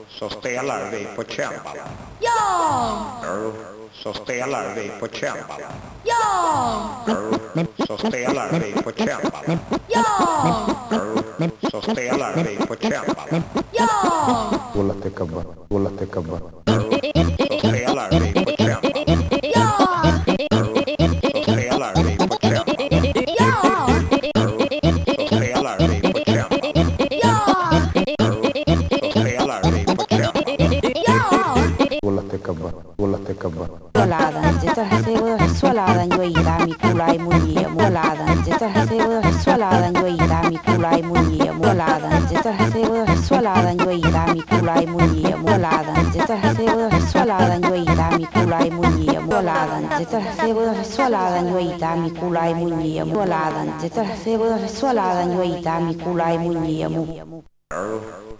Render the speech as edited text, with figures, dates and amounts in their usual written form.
så spelar vi på cembalo. Ja! Så spelar vi på cembalo. Ja! Så spelar vi på cembalo. Ja! Så spelar vi på cembalo. Ja! والله تكبر والله تكبر Så spelar vi på cembalo. Ja! Så spelar vi på cembalo. Ja! Så spelar vi på cembalo. Ja! Så spelar vi på cembalo. Ja! والله تكبر والله تكبر Swaladan, jeta haseo, swaladan yo irami kulai munye, moladan, jeta haseo, swaladan yo irami kulai munye, moladan, jeta haseo, swaladan yo irami kulai munye, moladan, jeta haseo, swaladan yo irami kulai munye, moladan, jeta haseo, swaladan yo irami kulai munye, moladan, jeta haseo, swaladan yo irami kulai munye,